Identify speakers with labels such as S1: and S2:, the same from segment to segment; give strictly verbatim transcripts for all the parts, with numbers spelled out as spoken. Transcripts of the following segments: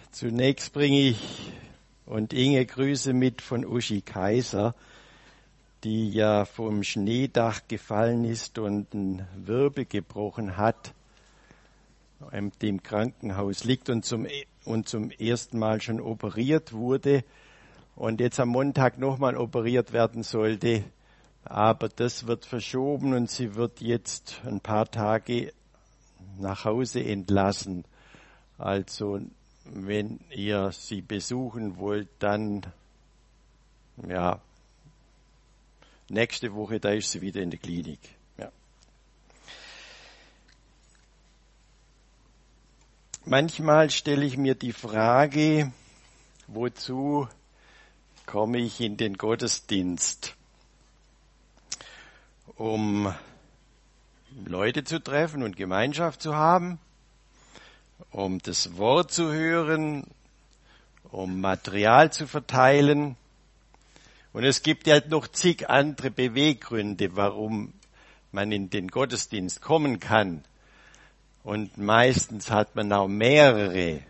S1: Zunächst bringe ich und Inge Grüße mit von Uschi Kaiser, die ja vom Schneedach gefallen ist und einen Wirbel gebrochen hat, im Krankenhaus liegt und zum, und zum ersten Mal schon operiert wurde und jetzt am Montag nochmal operiert werden sollte. Aber das wird verschoben und sie wird jetzt ein paar Tage nach Hause entlassen. Also wenn ihr sie besuchen wollt, dann ja nächste Woche, da ist sie wieder in der Klinik. Ja. Manchmal stelle ich mir die Frage, wozu komme ich in den Gottesdienst? Um Leute zu treffen und Gemeinschaft zu haben, um das Wort zu hören, um Material zu verteilen. Und es gibt ja noch zig andere Beweggründe, warum man in den Gottesdienst kommen kann. Und meistens hat man auch mehrere.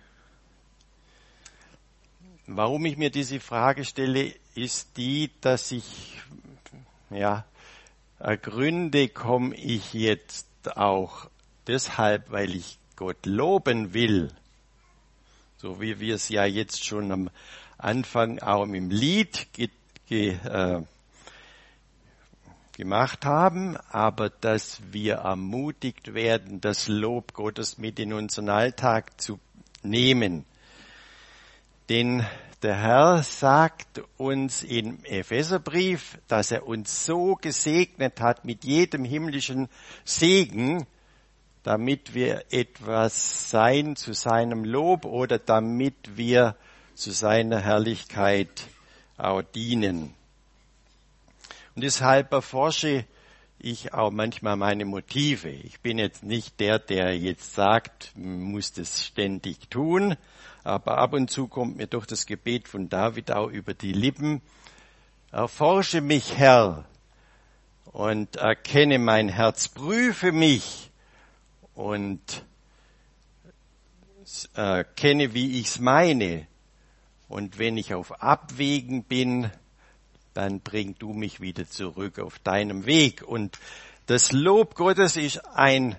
S1: Warum ich mir diese Frage stelle, ist die, dass ich, ja, Gründe komme ich jetzt auch deshalb, weil ich Gott loben will, so wie wir es ja jetzt schon am Anfang auch im Lied ge, ge, äh, gemacht haben, aber dass wir ermutigt werden, das Lob Gottes mit in unseren Alltag zu nehmen. Denn der Herr sagt uns im Epheserbrief, dass er uns so gesegnet hat mit jedem himmlischen Segen, damit wir etwas sein zu seinem Lob oder damit wir zu seiner Herrlichkeit auch dienen. Und deshalb erforsche ich auch manchmal meine Motive. Ich bin jetzt nicht der, der jetzt sagt, man muss das ständig tun, aber ab und zu kommt mir doch das Gebet von David auch über die Lippen. Erforsche mich, Herr, und erkenne mein Herz, prüfe mich und erkenne, wie ich's meine. Und wenn ich auf Abwägen bin, dann bring du mich wieder zurück auf deinem Weg. Und das Lob Gottes ist ein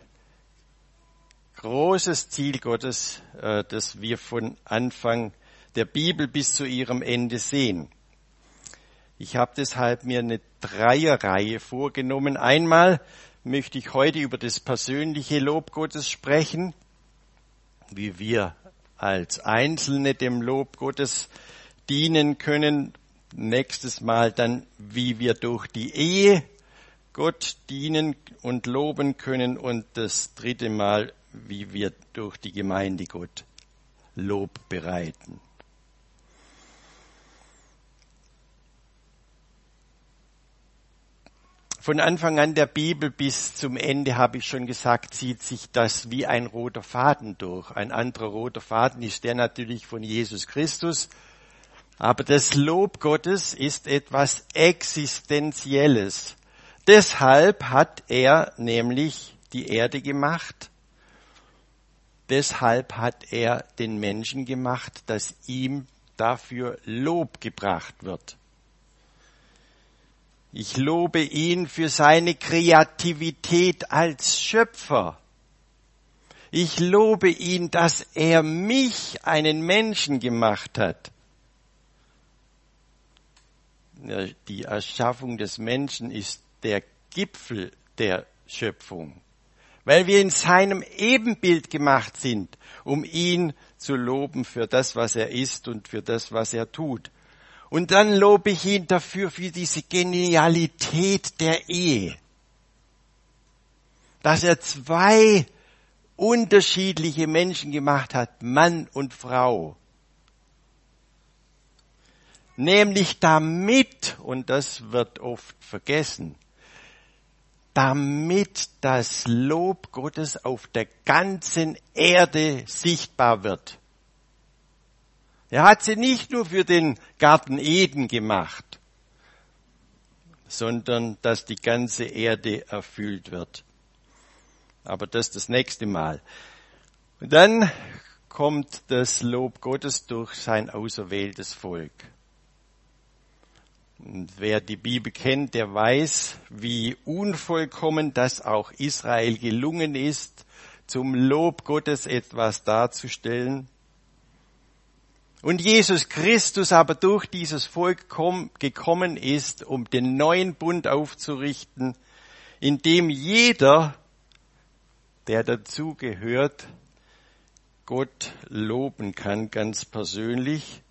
S1: großes Ziel Gottes, äh, das wir von Anfang der Bibel bis zu ihrem Ende sehen. Ich habe deshalb mir eine Dreierreihe vorgenommen. Einmal möchte ich heute über das persönliche Lob Gottes sprechen, wie wir als Einzelne dem Lob Gottes dienen können. Nächstes Mal dann, wie wir durch die Ehe Gott dienen und loben können. Und das dritte Mal, wie wir durch die Gemeinde Gott Lob bereiten. Von Anfang an der Bibel bis zum Ende, habe ich schon gesagt, zieht sich das wie ein roter Faden durch. Ein anderer roter Faden ist der natürlich von Jesus Christus. Aber das Lob Gottes ist etwas Existenzielles. Deshalb hat er nämlich die Erde gemacht. Deshalb hat er den Menschen gemacht, dass ihm dafür Lob gebracht wird. Ich lobe ihn für seine Kreativität als Schöpfer. Ich lobe ihn, dass er mich, einen Menschen, gemacht hat. Die Erschaffung des Menschen ist der Gipfel der Schöpfung, weil wir in seinem Ebenbild gemacht sind, um ihn zu loben für das, was er ist und für das, was er tut. Und dann lobe ich ihn dafür, für diese Genialität der Ehe, dass er zwei unterschiedliche Menschen gemacht hat, Mann und Frau. Nämlich damit, und das wird oft vergessen, damit das Lob Gottes auf der ganzen Erde sichtbar wird. Er hat sie nicht nur für den Garten Eden gemacht, sondern dass die ganze Erde erfüllt wird. Aber das das nächste Mal. Und dann kommt das Lob Gottes durch sein auserwähltes Volk. Und wer die Bibel kennt, der weiß, wie unvollkommen das auch Israel gelungen ist, zum Lob Gottes etwas darzustellen. Und Jesus Christus aber durch dieses Volk gekommen ist, um den neuen Bund aufzurichten, in dem jeder, der dazugehört, Gott loben kann, ganz persönlich,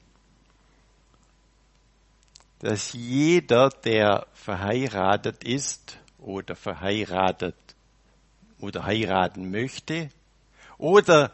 S1: dass jeder, der verheiratet ist oder verheiratet oder heiraten möchte oder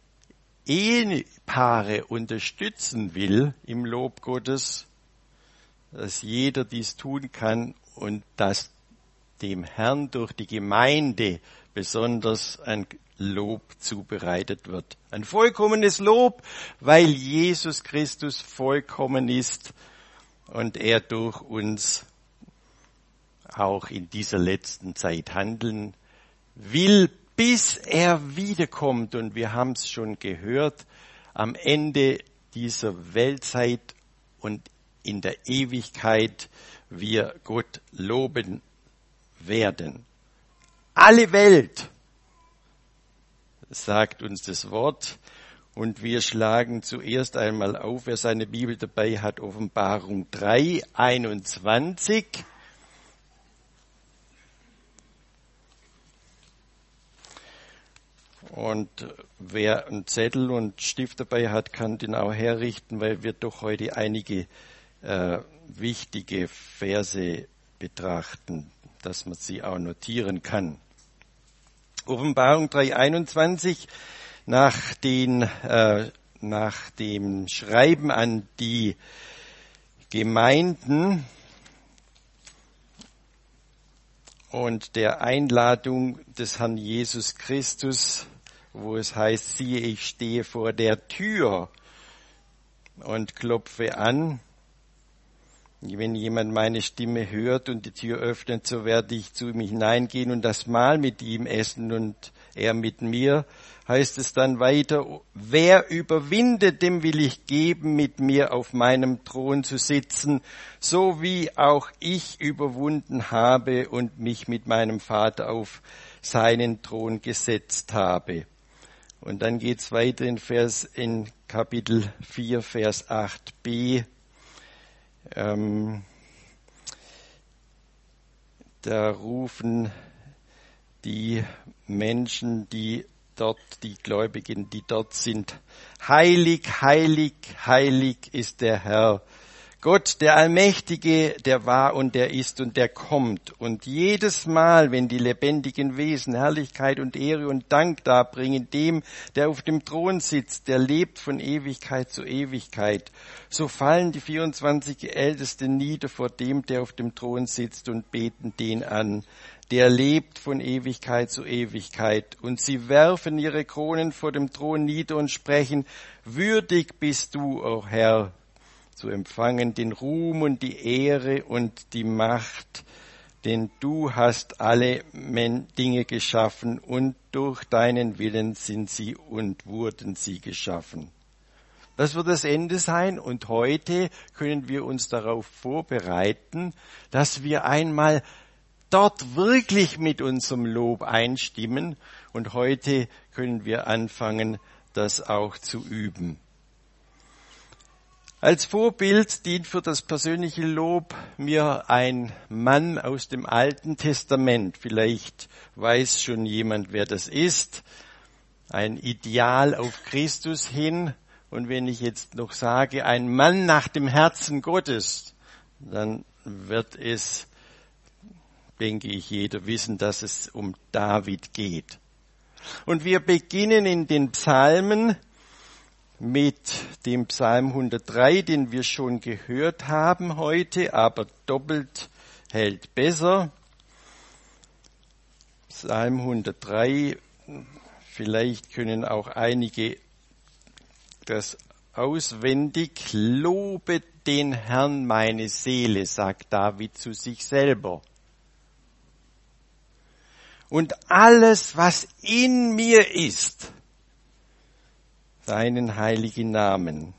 S1: Ehepaare unterstützen will im Lob Gottes, dass jeder dies tun kann und dass dem Herrn durch die Gemeinde besonders ein Lob zubereitet wird. Ein vollkommenes Lob, weil Jesus Christus vollkommen ist und er durch uns auch in dieser letzten Zeit handeln will, bis er wiederkommt. Und wir haben es schon gehört, am Ende dieser Weltzeit und in der Ewigkeit wir Gott loben werden. Alle Welt, sagt uns das Wort. Und wir schlagen zuerst einmal auf, wer seine Bibel dabei hat, Offenbarung drei, einundzwanzig. Und wer einen Zettel und Stift dabei hat, kann den auch herrichten, weil wir doch heute einige äh, wichtige Verse betrachten, dass man sie auch notieren kann. Offenbarung drei, einundzwanzig. Nach, den, äh, nach dem Schreiben an die Gemeinden und der Einladung des Herrn Jesus Christus, wo es heißt, siehe, ich stehe vor der Tür und klopfe an. Wenn jemand meine Stimme hört und die Tür öffnet, so werde ich zu ihm hineingehen und das Mahl mit ihm essen und er mit mir. Heißt es dann weiter, wer überwindet, dem will ich geben, mit mir auf meinem Thron zu sitzen, so wie auch ich überwunden habe und mich mit meinem Vater auf seinen Thron gesetzt habe. Und dann geht's weiter in Vers, in Kapitel vier, Vers acht b. Ähm, da rufen die Menschen, die dort, die Gläubigen, die dort sind, heilig, heilig, heilig ist der Herr, Gott, der Allmächtige, der war und der ist und der kommt. Und jedes Mal, wenn die lebendigen Wesen Herrlichkeit und Ehre und Dank darbringen, dem, der auf dem Thron sitzt, der lebt von Ewigkeit zu Ewigkeit, so fallen die vierundzwanzig Ältesten nieder vor dem, der auf dem Thron sitzt und beten den an, der lebt von Ewigkeit zu Ewigkeit. Und sie werfen ihre Kronen vor dem Thron nieder und sprechen, würdig bist du, o Herr, zu empfangen den Ruhm und die Ehre und die Macht, denn du hast alle Dinge geschaffen und durch deinen Willen sind sie und wurden sie geschaffen. Das wird das Ende sein und heute können wir uns darauf vorbereiten, dass wir einmal dort wirklich mit unserem Lob einstimmen und heute können wir anfangen, das auch zu üben. Als Vorbild dient für das persönliche Lob mir ein Mann aus dem Alten Testament. Vielleicht weiß schon jemand, wer das ist. Ein Ideal auf Christus hin. Und wenn ich jetzt noch sage, ein Mann nach dem Herzen Gottes, dann wird es, denke ich, jeder wissen, dass es um David geht. Und wir beginnen in den Psalmen mit dem Psalm hundertdrei, den wir schon gehört haben heute, aber doppelt hält besser. Psalm hundertdrei, vielleicht können auch einige das auswendig. Lobe den Herrn meine Seele, sagt David zu sich selber. Und alles, was in mir ist, deinen heiligen Namen.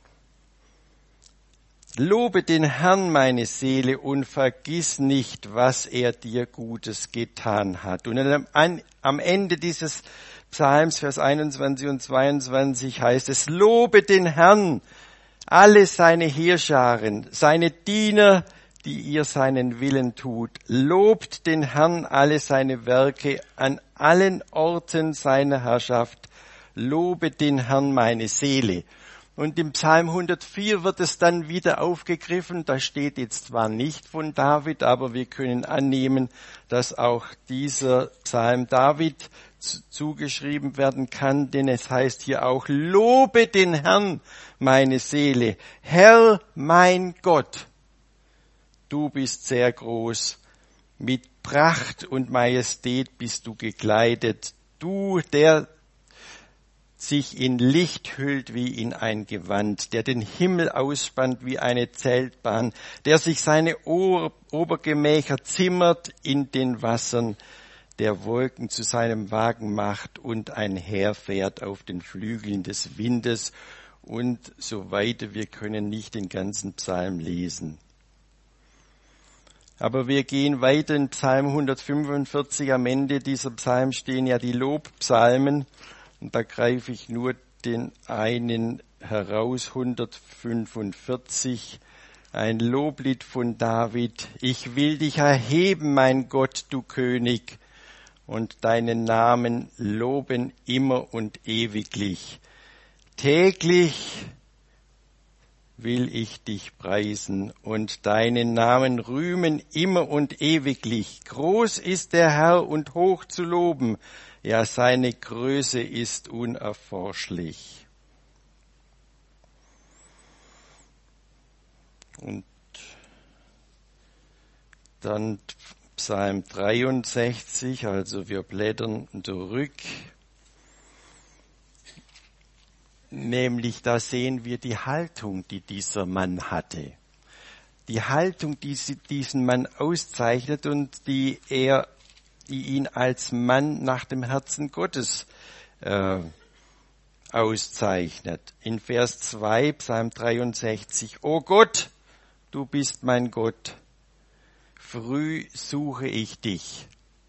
S1: Lobe den Herrn, meine Seele, und vergiss nicht, was er dir Gutes getan hat. Und am Ende dieses Psalms, Vers einundzwanzig und zweiundzwanzig heißt es, lobe den Herrn, alle seine Heerscharen, seine Diener, die ihr seinen Willen tut. Lobt den Herrn, alle seine Werke, an allen Orten seiner Herrschaft. Lobe den Herrn, meine Seele. Und im Psalm hundertvier wird es dann wieder aufgegriffen. Da steht jetzt zwar nicht von David, aber wir können annehmen, dass auch dieser Psalm David zugeschrieben werden kann, denn es heißt hier auch, lobe den Herrn, meine Seele. Herr, mein Gott, du bist sehr groß. Mit Pracht und Majestät bist du gekleidet. Du, der sich in Licht hüllt wie in ein Gewand, der den Himmel ausspannt wie eine Zeltbahn, der sich seine Obergemächer zimmert in den Wassern, der Wolken zu seinem Wagen macht und einherfährt auf den Flügeln des Windes und so weiter. Wir können nicht den ganzen Psalm lesen. Aber wir gehen weiter in Psalm hundertfünfundvierzig. Am Ende dieser Psalm stehen ja die Lobpsalmen. Und da greife ich nur den einen heraus, hundertfünfundvierzig, ein Loblied von David. Ich will dich erheben, mein Gott, du König, und deinen Namen loben immer und ewiglich. Täglich will ich dich preisen und deinen Namen rühmen immer und ewiglich. Groß ist der Herr und hoch zu loben. Ja, seine Größe ist unerforschlich. Und dann Psalm dreiundsechzig, also wir blättern zurück. Nämlich da sehen wir die Haltung, die dieser Mann hatte. Die Haltung, die diesen Mann auszeichnet und die er die ihn als Mann nach dem Herzen Gottes äh, auszeichnet. In Vers zwei, Psalm dreiundsechzig, O Gott, du bist mein Gott, früh suche ich dich.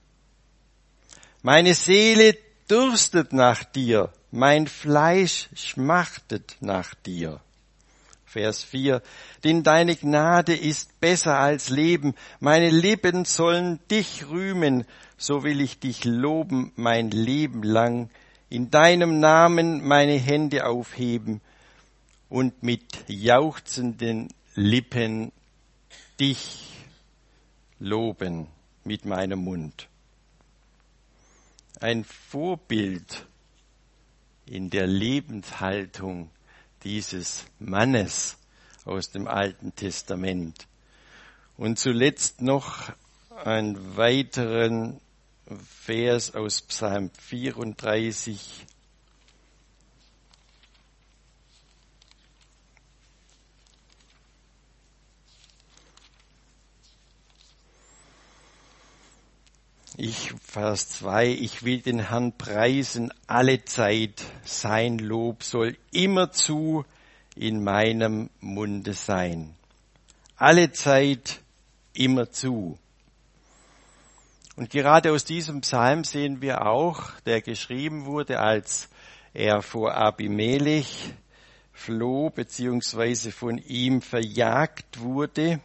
S1: Meine Seele dürstet nach dir, mein Fleisch schmachtet nach dir. Vers vier, denn deine Gnade ist besser als Leben, meine Lippen sollen dich rühmen, so will ich dich loben mein Leben lang, in deinem Namen meine Hände aufheben und mit jauchzenden Lippen dich loben mit meinem Mund. Ein Vorbild in der Lebenshaltung dieses Mannes aus dem Alten Testament. Und zuletzt noch einen weiteren Vers aus Psalm vierunddreißig. Ich, Vers zwei, ich will den Herrn preisen alle Zeit, sein Lob soll immerzu in meinem Munde sein. Alle Zeit, immerzu. Und gerade aus diesem Psalm sehen wir auch, der geschrieben wurde, als er vor Abimelech floh, beziehungsweise von ihm verjagt wurde,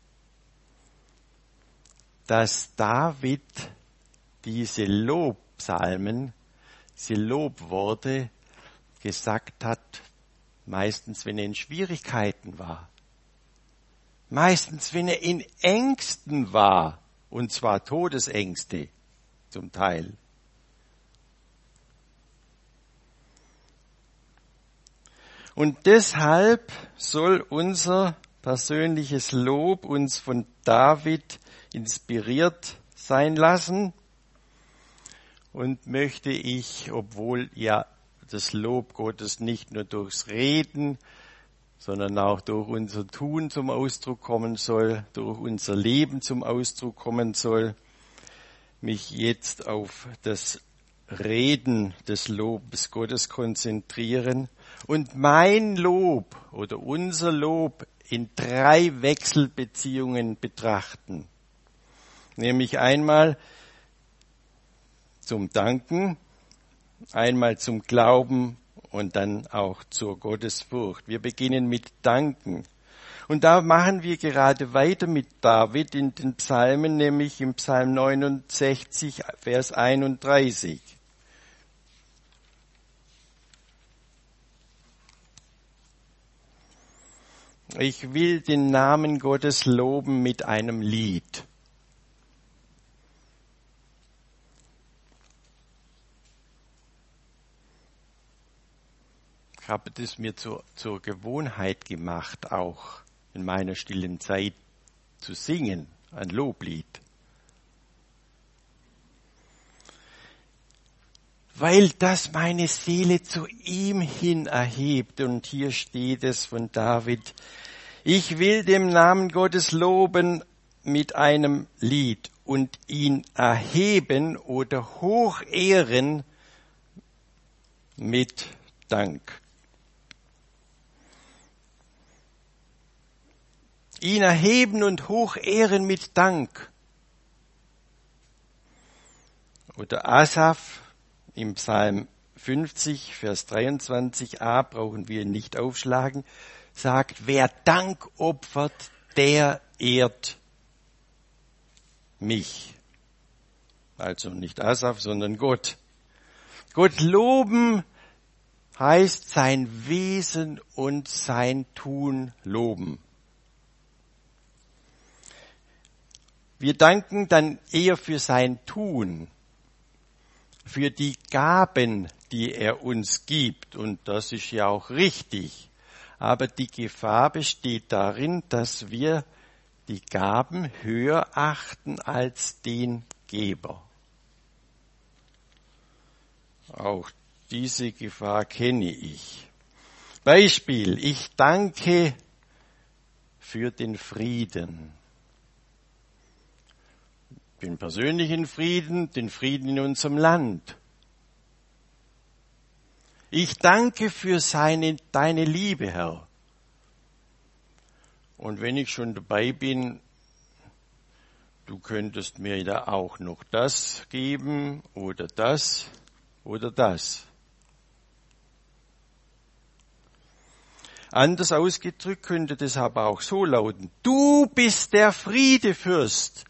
S1: dass David diese Lobpsalmen, diese Lobworte gesagt hat, meistens wenn er in Schwierigkeiten war, meistens wenn er in Ängsten war, und zwar Todesängste zum Teil. Und deshalb soll unser persönliches Lob uns von David inspiriert sein lassen. Und möchte ich, obwohl ja das Lob Gottes nicht nur durchs Reden, sondern auch durch unser Tun zum Ausdruck kommen soll, durch unser Leben zum Ausdruck kommen soll, mich jetzt auf das Reden des Lobes Gottes konzentrieren und mein Lob oder unser Lob in drei Wechselbeziehungen betrachten. Nämlich einmal zum Danken, einmal zum Glauben und dann auch zur Gottesfurcht. Wir beginnen mit Danken. Und da machen wir gerade weiter mit David in den Psalmen, nämlich im Psalm neunundsechzig, Vers einunddreißig. Ich will den Namen Gottes loben mit einem Lied. Ich habe das mir zur, zur Gewohnheit gemacht, auch in meiner stillen Zeit zu singen, ein Loblied. Weil das meine Seele zu ihm hin erhebt. Und hier steht es von David: Ich will dem Namen Gottes loben mit einem Lied und ihn erheben oder hochehren mit Dank. Ihn erheben und hochehren mit Dank. Oder Asaf im Psalm fünfzig, Vers dreiundzwanzig a, brauchen wir nicht aufschlagen, sagt, wer Dank opfert, der ehrt mich. Also nicht Asaf, sondern Gott. Gott loben heißt sein Wesen und sein Tun loben. Wir danken dann eher für sein Tun, für die Gaben, die er uns gibt. Und das ist ja auch richtig. Aber die Gefahr besteht darin, dass wir die Gaben höher achten als den Geber. Auch diese Gefahr kenne ich. Beispiel, ich danke für den Frieden. Den persönlichen Frieden, den Frieden in unserem Land. Ich danke für seine, deine Liebe, Herr. Und wenn ich schon dabei bin, du könntest mir da auch noch das geben oder das oder das. Anders ausgedrückt könnte das aber auch so lauten: Du bist der Friedefürst.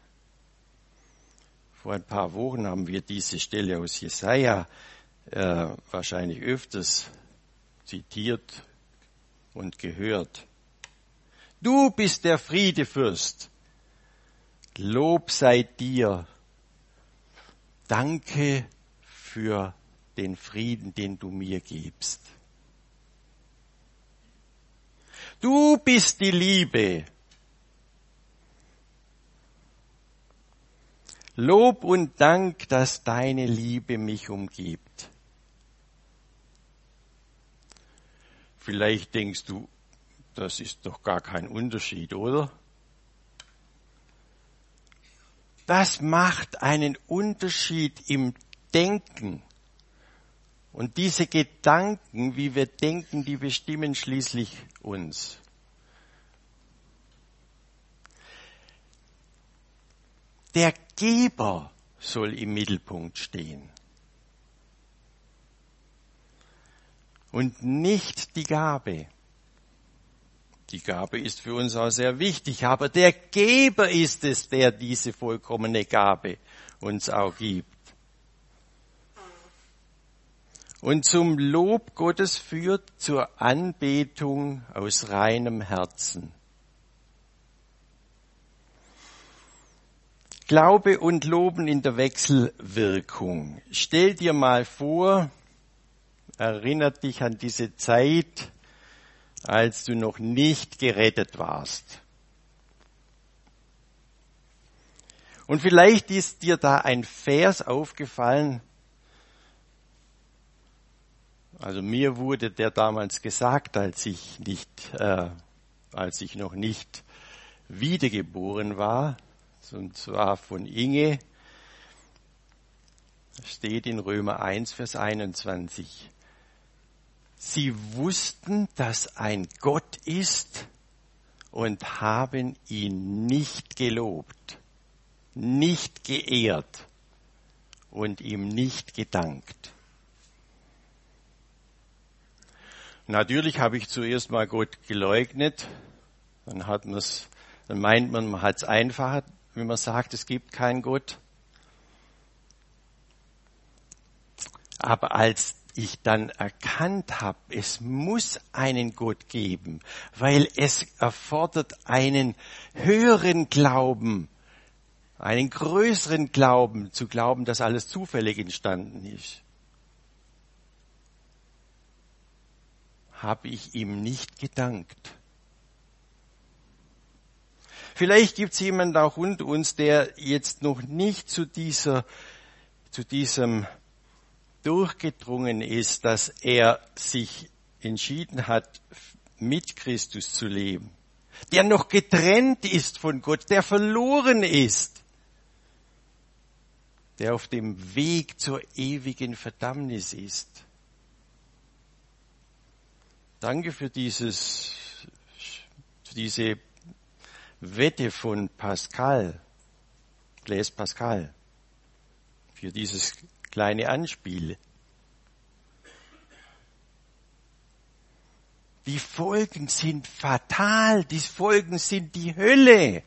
S1: Vor ein paar Wochen haben wir diese Stelle aus Jesaja äh, wahrscheinlich öfters zitiert und gehört. Du bist der Friedefürst. Lob sei dir. Danke für den Frieden, den du mir gibst. Du bist die Liebe. Lob und Dank, dass deine Liebe mich umgibt. Vielleicht denkst du, das ist doch gar kein Unterschied, oder? Das macht einen Unterschied im Denken. Und diese Gedanken, wie wir denken, die bestimmen schließlich uns. Der Geber soll im Mittelpunkt stehen. Und nicht die Gabe. Die Gabe ist für uns auch sehr wichtig, aber der Geber ist es, der diese vollkommene Gabe uns auch gibt. Und zum Lob Gottes führt zur Anbetung aus reinem Herzen. Glaube und Loben in der Wechselwirkung. Stell dir mal vor, erinnert dich an diese Zeit, als du noch nicht gerettet warst. Und vielleicht ist dir da ein Vers aufgefallen. Also mir wurde der damals gesagt, als ich nicht, äh, als ich noch nicht wiedergeboren war. Und zwar von Inge. Steht in Römer eins, Vers einundzwanzig. Sie wussten, dass ein Gott ist und haben ihn nicht gelobt, nicht geehrt und ihm nicht gedankt. Natürlich habe ich zuerst mal Gott geleugnet. Dann hat man's, dann meint man, man hat es einfacher, wenn man sagt, es gibt keinen Gott. Aber als ich dann erkannt habe, es muss einen Gott geben, weil es erfordert einen höheren Glauben, einen größeren Glauben, zu glauben, dass alles zufällig entstanden ist, habe ich ihm nicht gedankt. Vielleicht gibt es jemanden auch unter uns, der jetzt noch nicht zu dieser, zu diesem durchgedrungen ist, dass er sich entschieden hat, mit Christus zu leben, der noch getrennt ist von Gott, der verloren ist, der auf dem Weg zur ewigen Verdammnis ist. Danke für dieses, für diese Wette von Pascal, Blaise Pascal, für dieses kleine Anspiel. Die Folgen sind fatal, die Folgen sind die Hölle.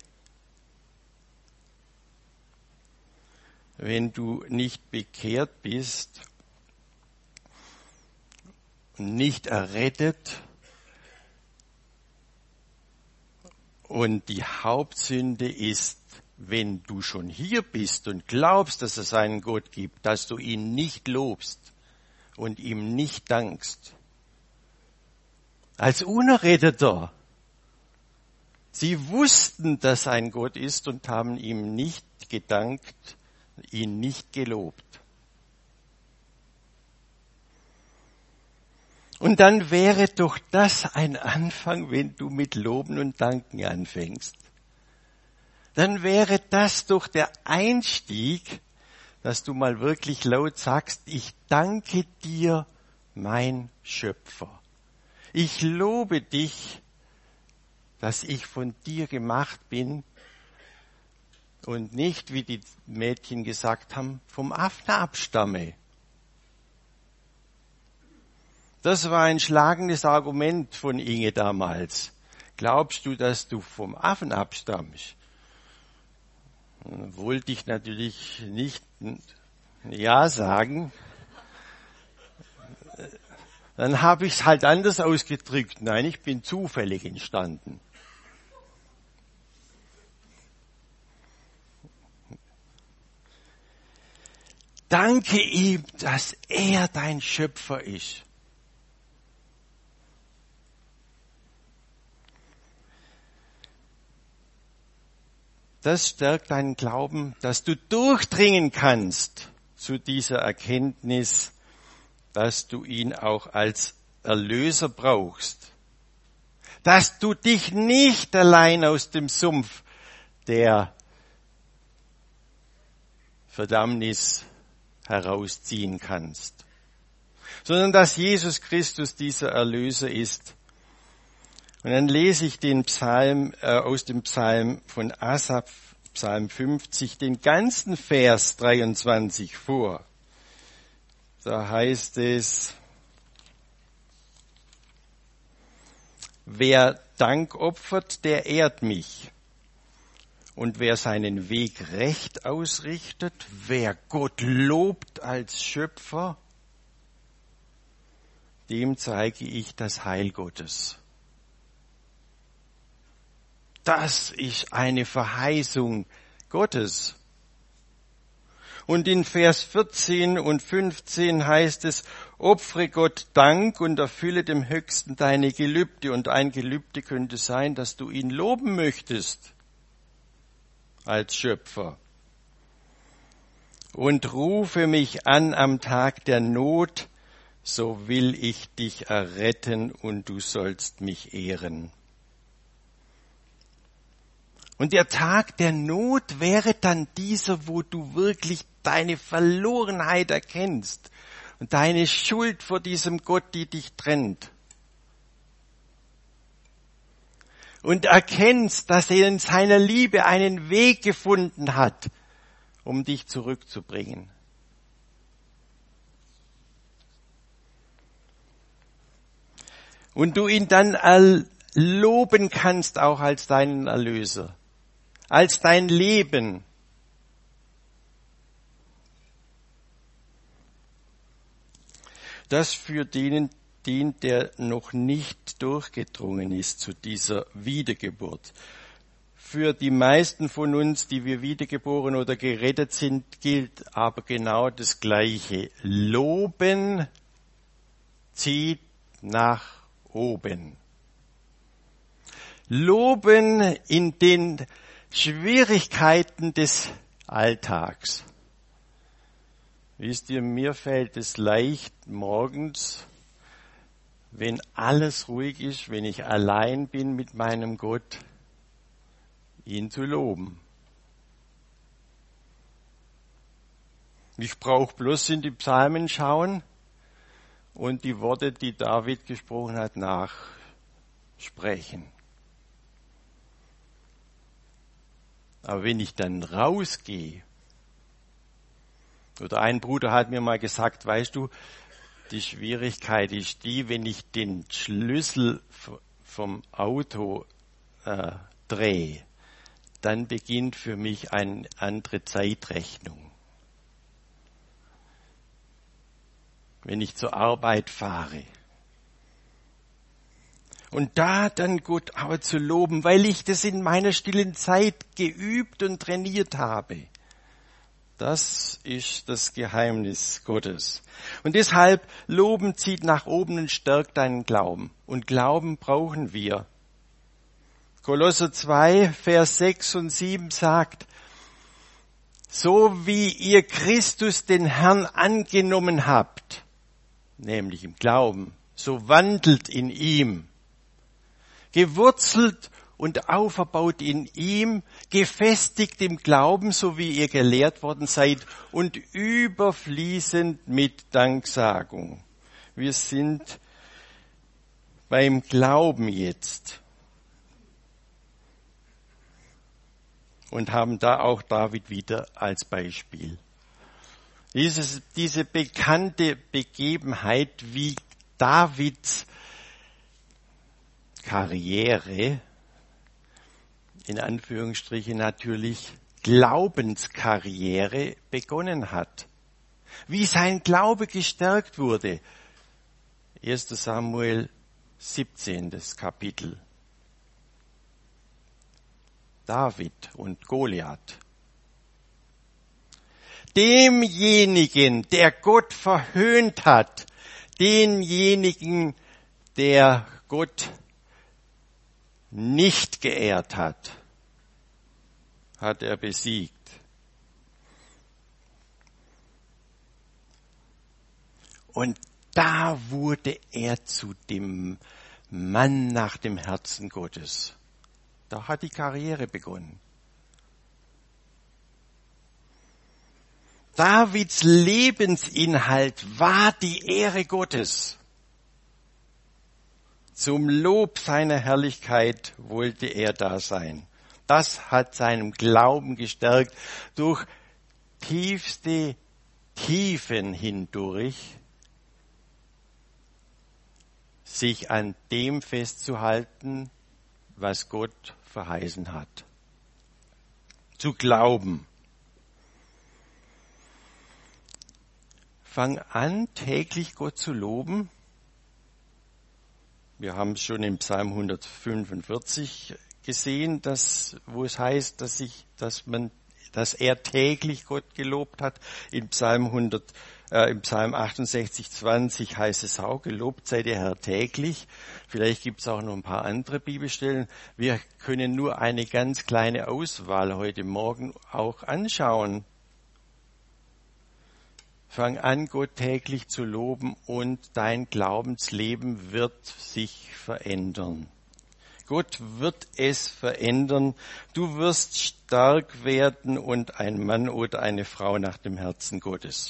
S1: Wenn du nicht bekehrt bist, nicht errettet und die Hauptsünde ist, wenn du schon hier bist und glaubst, dass es einen Gott gibt, dass du ihn nicht lobst und ihm nicht dankst. Als Unerretteter. Sie wussten, dass ein Gott ist und haben ihm nicht gedankt, ihn nicht gelobt. Und dann wäre doch das ein Anfang, wenn du mit Loben und Danken anfängst. Dann wäre das doch der Einstieg, dass du mal wirklich laut sagst, ich danke dir, mein Schöpfer. Ich lobe dich, dass ich von dir gemacht bin und nicht, wie die Mädchen gesagt haben, vom Affen abstamme. Das war ein schlagendes Argument von Inge damals. Glaubst du, dass du vom Affen abstammst? Wollte ich natürlich nicht Ja sagen. Dann habe ich es halt anders ausgedrückt. Nein, ich bin zufällig entstanden. Danke ihm, dass er dein Schöpfer ist. Das stärkt deinen Glauben, dass du durchdringen kannst zu dieser Erkenntnis, dass du ihn auch als Erlöser brauchst. Dass du dich nicht allein aus dem Sumpf der Verdammnis herausziehen kannst, sondern dass Jesus Christus dieser Erlöser ist. Und dann lese ich den Psalm äh, aus dem Psalm von Asaph, Psalm fünfzig, den ganzen Vers dreiundzwanzig vor. Da heißt es, wer Dank opfert, der ehrt mich. Und wer seinen Weg recht ausrichtet, wer Gott lobt als Schöpfer, dem zeige ich das Heil Gottes. Das ist eine Verheißung Gottes. Und in Vers vierzehn und fünfzehn heißt es, opfere Gott Dank und erfülle dem Höchsten deine Gelübde. Und ein Gelübde könnte sein, dass du ihn loben möchtest als Schöpfer. Und rufe mich an am Tag der Not, so will ich dich erretten und du sollst mich ehren. Und der Tag der Not wäre dann dieser, wo du wirklich deine Verlorenheit erkennst und deine Schuld vor diesem Gott, die dich trennt. Und erkennst, dass er in seiner Liebe einen Weg gefunden hat, um dich zurückzubringen. Und du ihn dann loben kannst auch als deinen Erlöser, als dein Leben. Das für den dient, der noch nicht durchgedrungen ist zu dieser Wiedergeburt. Für die meisten von uns, die wir wiedergeboren oder gerettet sind, gilt aber genau das Gleiche. Loben zieht nach oben. Loben in den Schwierigkeiten des Alltags. Wisst ihr, mir fällt es leicht morgens, wenn alles ruhig ist, wenn ich allein bin mit meinem Gott, ihn zu loben. Ich brauche bloß in die Psalmen schauen und die Worte, die David gesprochen hat, nachsprechen. Aber wenn ich dann rausgehe, oder ein Bruder hat mir mal gesagt, weißt du, die Schwierigkeit ist die, wenn ich den Schlüssel vom Auto äh, drehe, dann beginnt für mich eine andere Zeitrechnung. Wenn ich zur Arbeit fahre. Und da dann Gott aber zu loben, weil ich das in meiner stillen Zeit geübt und trainiert habe. Das ist das Geheimnis Gottes. Und deshalb, Loben zieht nach oben und stärkt deinen Glauben. Und Glauben brauchen wir. Kolosser zwei, Vers sechs und sieben sagt, so wie ihr Christus den Herrn angenommen habt, nämlich im Glauben, so wandelt in ihm, gewurzelt und auferbaut in ihm, gefestigt im Glauben, so wie ihr gelehrt worden seid, und überfließend mit Danksagung. Wir sind beim Glauben jetzt und haben da auch David wieder als Beispiel. Dieses, diese bekannte Begebenheit, wie Davids Karriere, in Anführungsstrichen natürlich Glaubenskarriere begonnen hat. Wie sein Glaube gestärkt wurde. erster Samuel siebzehn, das Kapitel. David und Goliath. Demjenigen, der Gott verhöhnt hat, denjenigen, der Gott nicht geehrt hat, hat er besiegt. Und da wurde er zu dem Mann nach dem Herzen Gottes. Da hat die Karriere begonnen. Davids Lebensinhalt war die Ehre Gottes. Zum Lob seiner Herrlichkeit wollte er da sein. Das hat seinen Glauben gestärkt durch tiefste Tiefen hindurch, sich an dem festzuhalten, was Gott verheißen hat. Zu glauben. Fang an, täglich Gott zu loben. Wir haben es schon im Psalm hundertfünfundvierzig gesehen, dass, wo es heißt, dass ich, dass man, dass er täglich Gott gelobt hat. Im Psalm hundert, äh, im Psalm achtundsechzig, zwanzig heißt es auch, gelobt sei der Herr täglich. Vielleicht gibt es auch noch ein paar andere Bibelstellen. Wir können nur eine ganz kleine Auswahl heute Morgen auch anschauen. Fang an, Gott täglich zu loben und dein Glaubensleben wird sich verändern. Gott wird es verändern. Du wirst stark werden und ein Mann oder eine Frau nach dem Herzen Gottes.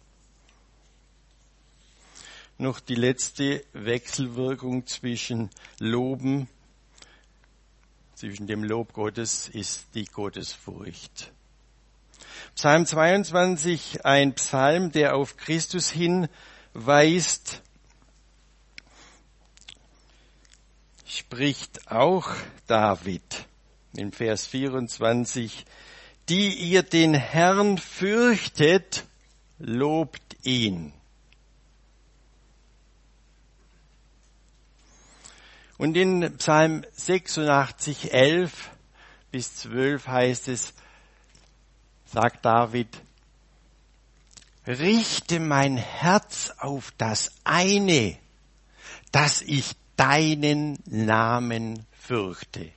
S1: Noch die letzte Wechselwirkung zwischen Loben, zwischen dem Lob Gottes ist die Gottesfurcht. Psalm zweiundzwanzig, ein Psalm, der auf Christus hinweist, spricht auch David in Vers vierundzwanzig, die ihr den Herrn fürchtet, lobt ihn. Und in Psalm sechsundachtzig, elf bis zwölf heißt es, sagt David, richte mein Herz auf das eine, dass ich deinen Namen fürchte.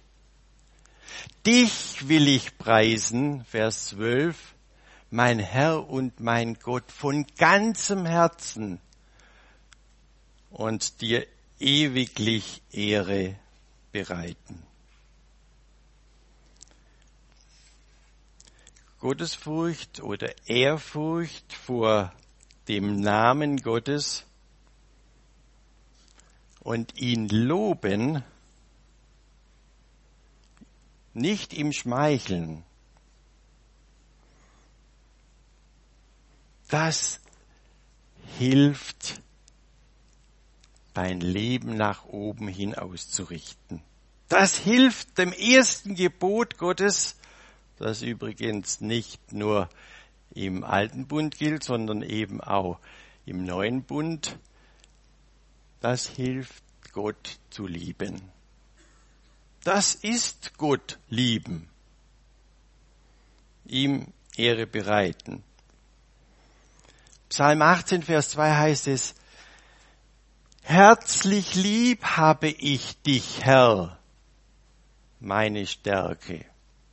S1: Dich will ich preisen, Vers zwölf, mein Herr und mein Gott, von ganzem Herzen und dir ewiglich Ehre bereiten. Gottesfurcht oder Ehrfurcht vor dem Namen Gottes und ihn loben, nicht im Schmeicheln, das hilft, dein Leben nach oben hin auszurichten. Das hilft dem ersten Gebot Gottes, das übrigens nicht nur im Alten Bund gilt, sondern eben auch im Neuen Bund. Das hilft, Gott zu lieben. Das ist Gott lieben. Ihm Ehre bereiten. Psalm achtzehn, Vers zwei heißt es, herzlich lieb habe ich dich, Herr, meine Stärke.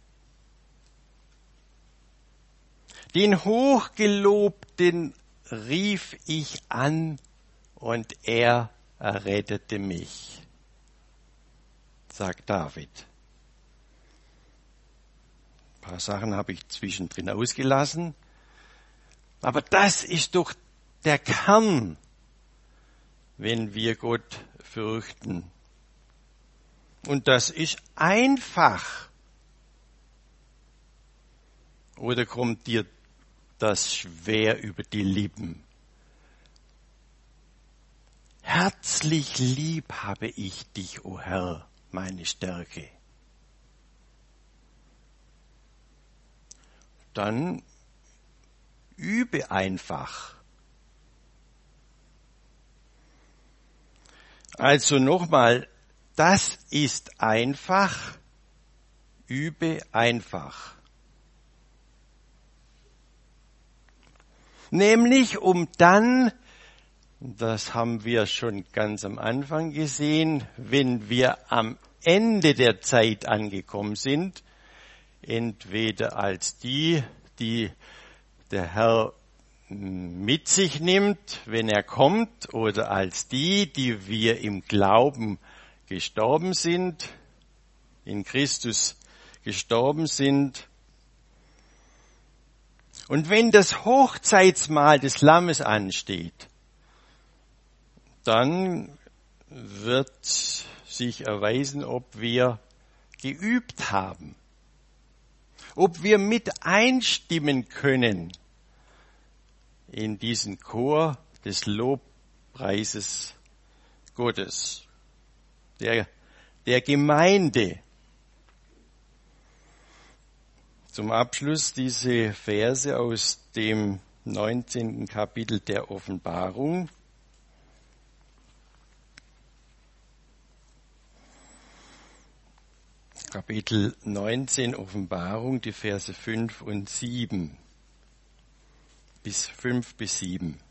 S1: Den Hochgelobten rief ich an und er errettete mich, sagt David. Ein paar Sachen habe ich zwischendrin ausgelassen, aber das ist doch der Kern, wenn wir Gott fürchten. Und das ist einfach. Oder kommt dir das schwer über die Lippen? Herzlich lieb habe ich dich, o Herr, meine Stärke. Dann übe einfach. Also nochmal, das ist einfach, übe einfach. Nämlich um dann, das haben wir schon ganz am Anfang gesehen, wenn wir am Ende der Zeit angekommen sind, entweder als die, die der Herr mit sich nimmt, wenn er kommt, oder als die, die wir im Glauben gestorben sind, in Christus gestorben sind. Und wenn das Hochzeitsmahl des Lammes ansteht, dann wird sich erweisen, ob wir geübt haben, ob wir mit einstimmen können in diesen Chor des Lobpreises Gottes, der, der Gemeinde. Zum Abschluss diese Verse aus dem neunzehnten Kapitel der Offenbarung. Kapitel neunzehn Offenbarung, die Verse fünf und sieben. Bis fünf bis sieben.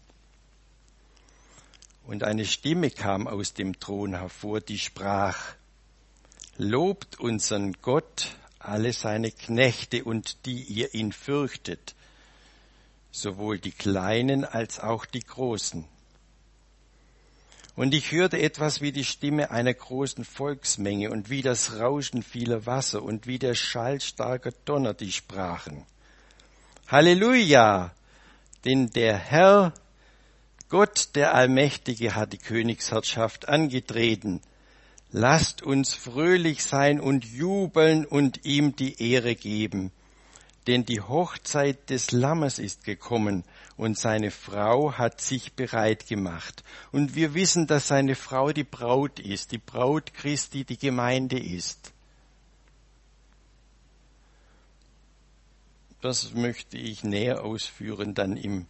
S1: Und eine Stimme kam aus dem Thron hervor, die sprach, lobt unseren Gott, alle seine Knechte und die ihr ihn fürchtet, sowohl die Kleinen als auch die Großen. Und ich hörte etwas wie die Stimme einer großen Volksmenge und wie das Rauschen vieler Wasser und wie der Schall starker Donner, die sprachen: Halleluja! Denn der Herr, Gott der Allmächtige, hat die Königsherrschaft angetreten. Lasst uns fröhlich sein und jubeln und ihm die Ehre geben. Denn die Hochzeit des Lammes ist gekommen und seine Frau hat sich bereit gemacht. Und wir wissen, dass seine Frau die Braut ist, die Braut Christi, die Gemeinde ist. Das möchte ich näher ausführen dann im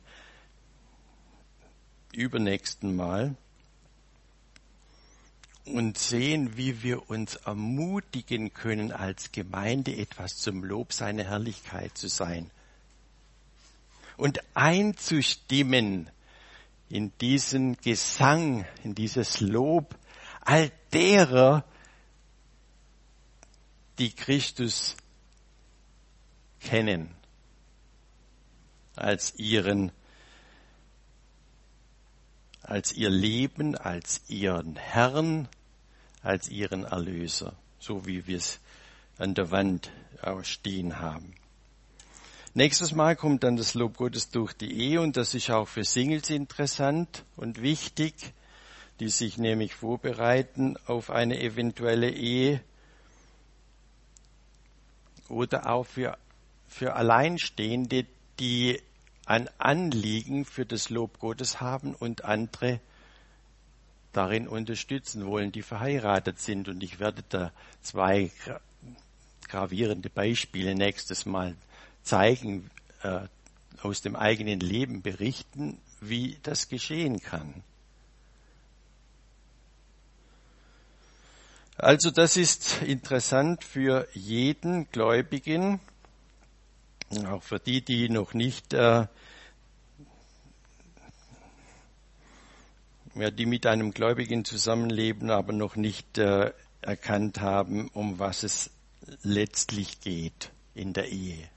S1: übernächsten Mal. Und sehen, wie wir uns ermutigen können, als Gemeinde etwas zum Lob seiner Herrlichkeit zu sein. Und einzustimmen in diesen Gesang, in dieses Lob all derer, die Christus kennen, als ihren, als ihr Leben, als ihren Herrn, als ihren Erlöser, so wie wir es an der Wand stehen haben. Nächstes Mal kommt dann das Lob Gottes durch die Ehe, und das ist auch für Singles interessant und wichtig, die sich nämlich vorbereiten auf eine eventuelle Ehe, oder auch für, für Alleinstehende, die ein Anliegen für das Lob Gottes haben und andere darin unterstützen wollen, die verheiratet sind. Und ich werde da zwei gravierende Beispiele nächstes Mal zeigen, äh, aus dem eigenen Leben berichten, wie das geschehen kann. Also das ist interessant für jeden Gläubigen, auch für die, die noch nicht äh, ja, die mit einem Gläubigen zusammenleben, aber noch nicht äh, erkannt haben, um was es letztlich geht in der Ehe.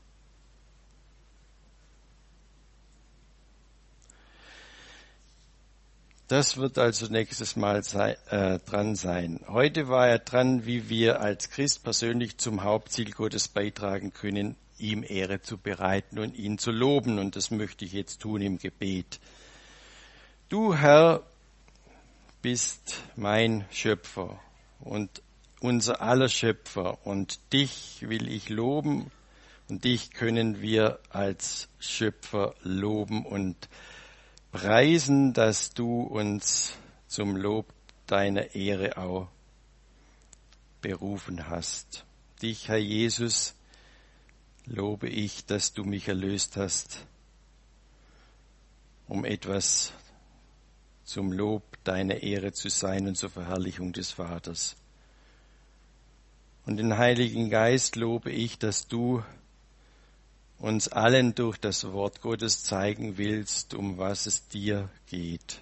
S1: Das wird also nächstes Mal sei, äh, dran sein. Heute war er dran, wie wir als Christ persönlich zum Hauptziel Gottes beitragen können, ihm Ehre zu bereiten und ihn zu loben. Und das möchte ich jetzt tun im Gebet. Du, Herr, bist mein Schöpfer und unser aller Schöpfer, und dich will ich loben, und dich können wir als Schöpfer loben und preisen, dass du uns zum Lob deiner Ehre auch berufen hast. Dich, Herr Jesus, lobe ich, dass du mich erlöst hast, um etwas zum Lob deiner Ehre zu sein und zur Verherrlichung des Vaters. Und den Heiligen Geist lobe ich, dass du uns allen durch das Wort Gottes zeigen willst, um was es dir geht.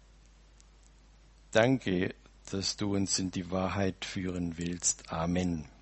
S1: Danke, dass du uns in die Wahrheit führen willst. Amen.